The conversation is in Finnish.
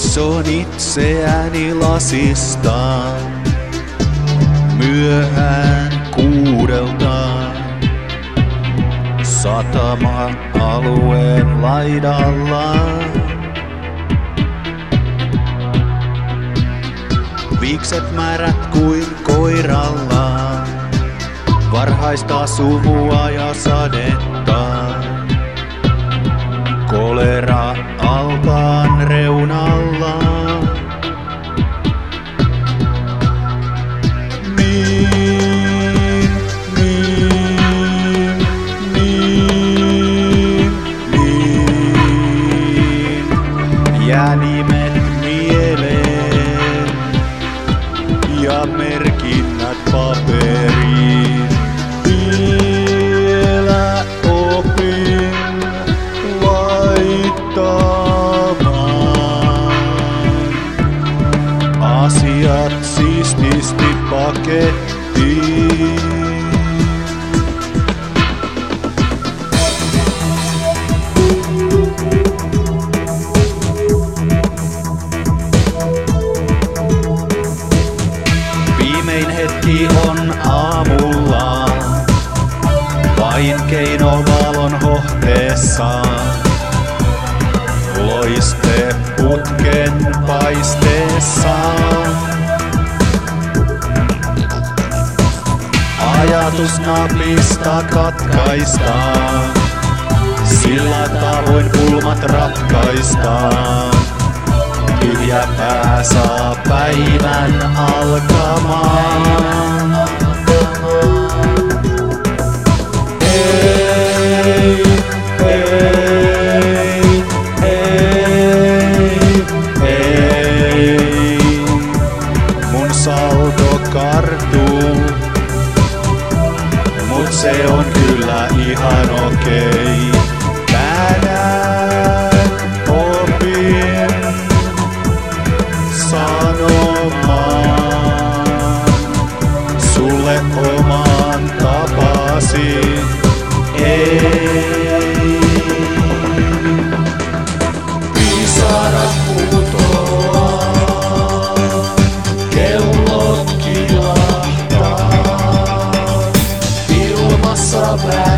Katson itseäni lasista myöhään 6:00 satama-alueen laidalla. Viikset märät kuin koiralla, varhaista suvua ja sadetta. Kolera altaan reunalla. Niin. Jää nimet mieleen ja merkinnät paperiin. Vielä opin asiat siististi pakettiin. Viimein hetki on aamulla, vain keinovalon hohteessa. Loiste putken paisteessa. Ajatus napista katkaistaan, sillä tavoin pulmat ratkaistaan. Tyhjä pää saa päivän alkamaan. Saldo kartuu, mut se on kyllä ihan okei. Tänään opin sanomaan sulle oman tapasi. Ei. Pisarat putoaa. Illumassa